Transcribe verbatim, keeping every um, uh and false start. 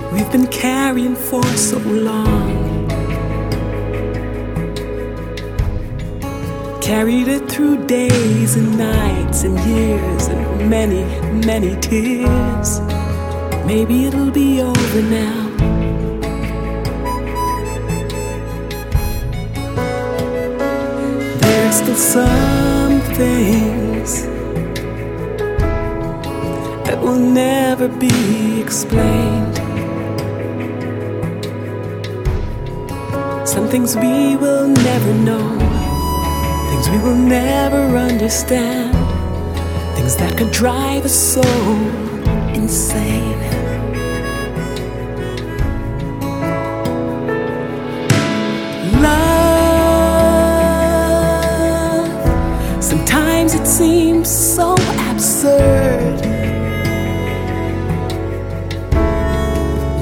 we've been carrying for so long. Carried it through days and nights and years and many, many tears. Maybe it'll be over now. There's still some things that will never be explained. Some things we will never know, things we will never understand, things that could drive us so insane.